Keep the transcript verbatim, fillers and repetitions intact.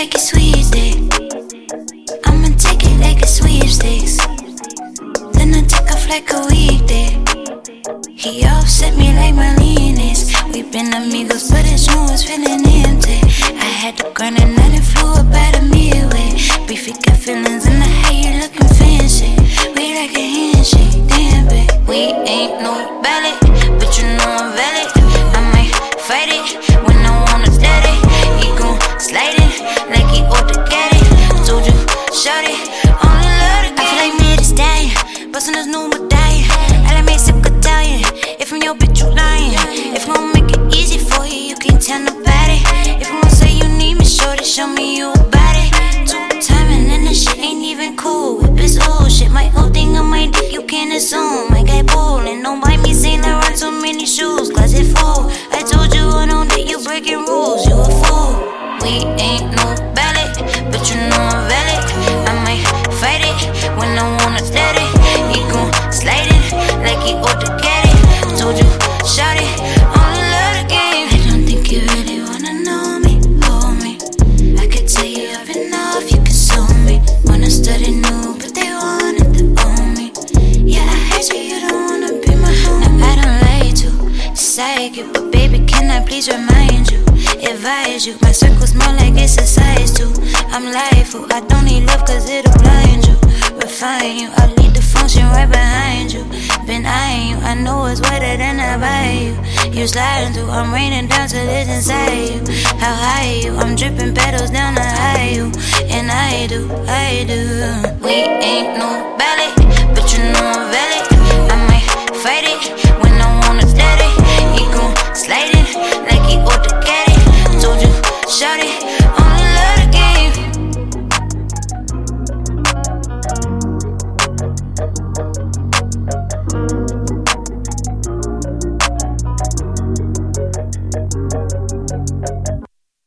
like it's Wednesday. I'ma take it like a sweepstakes. Then I take off like a weekday. He offset me like my leanness. We been amigos, but his room was feeling empty. I had to grind and night and flew up out of midway. Beefy got feelings in the hay, you looking fancy. We like a handshake, damn babe. We ain't no ballet, but you know I'm valid. I might fight it when I wanna let it. He gon' slide it like he ought to get it. Told you, shout it, only love the game. I feel like me to stallion, bustin' this new medallion. I like me sip Italian. If I'm your bitch, you lying. If I'm gon' make it easy for you, you can't tell nobody. If I'm gon' say you need me, shorty, show me you about it. Two timing and that shit ain't even cool. If it's old shit, my whole thing on my dick, you can't assume. I got bowling, don't buy me Saint Laurent too many shoes, closet full. I told you I don't that you breaking rules, you a fool. We ain't no ballet, but you know I'm valid. I might fight it when I wanna let it. He gon' slide it like he ought to get it. Told you, shout it, only love the game. I don't think you really wanna know me, hold me. I could tell you up and off, you consume me. Wanna study new, but they wanted to own me. Yeah, I heard you, you don't wanna be my home. Now I don't like to decide you, but baby, can I please remind you? Advise you, my circle's more like it's a size two. I'm liable, I don't need love cause it'll blind you. Refine you, I lead the function right behind you. Been eyeing you, I know it's wetter than I buy you. You sliding through, I'm raining down till it's inside you. How high are you? I'm dripping petals down to high you. And I do, I do. We ain't no ballet, but you know I'm valid. I might fight it when I wanna let it. He gon' slide it like he ought to get it. Told you, shout it.